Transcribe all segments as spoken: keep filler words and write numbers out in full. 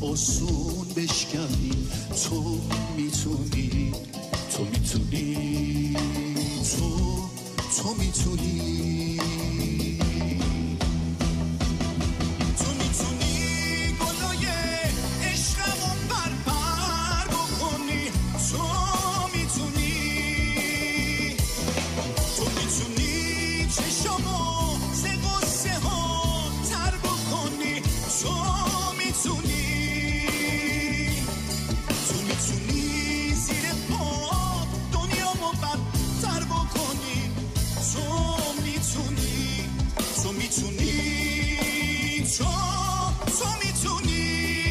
آسون بشکنی. تو میتونی، تو میتونی، تو تو میتونی، تو میتونی گلای عشقمون برپر بکنی. تو میتونی، تو میتونی چشمو ز غصه ها تر بکنی. تو میتونی، تو میتونی زیر پا دنیامو بدتر بکنی. تو میتونی، تو میتونی، تو تو میتونی.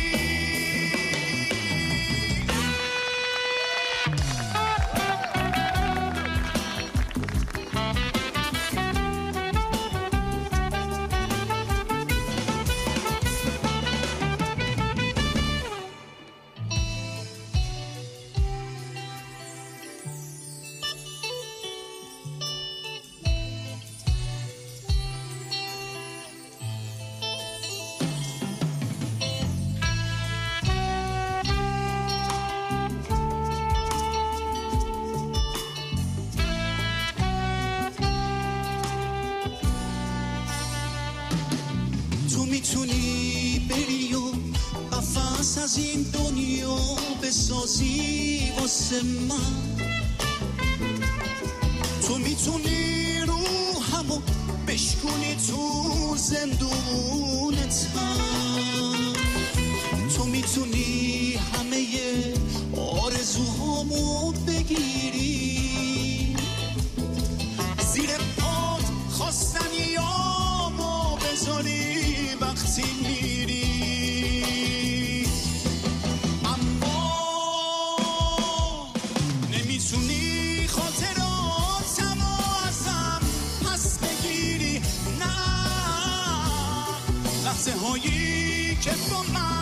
تو میتونی بری و قفس از این دنیا بسازی واسه من. تو میتونی روحمو بشکنی تو زندونتم. تو میتونی همه آرزوهامو بگیری زیر پات، خواستنیامو بذاری وقتی میری. اما نمیتونی خاطراتمو ازم پس بگیری. نه، لحظه هایی که با من